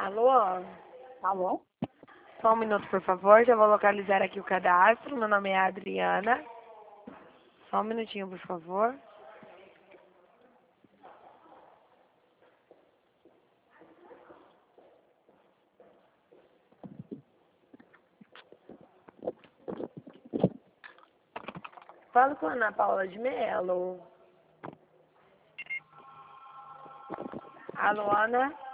Alô? Alô? Só um minuto, por favor. Já vou localizar aqui o cadastro. Meu nome é Adriana. Só um minutinho, por favor. Falo com a Ana Paula de Mello. Alô, Ana?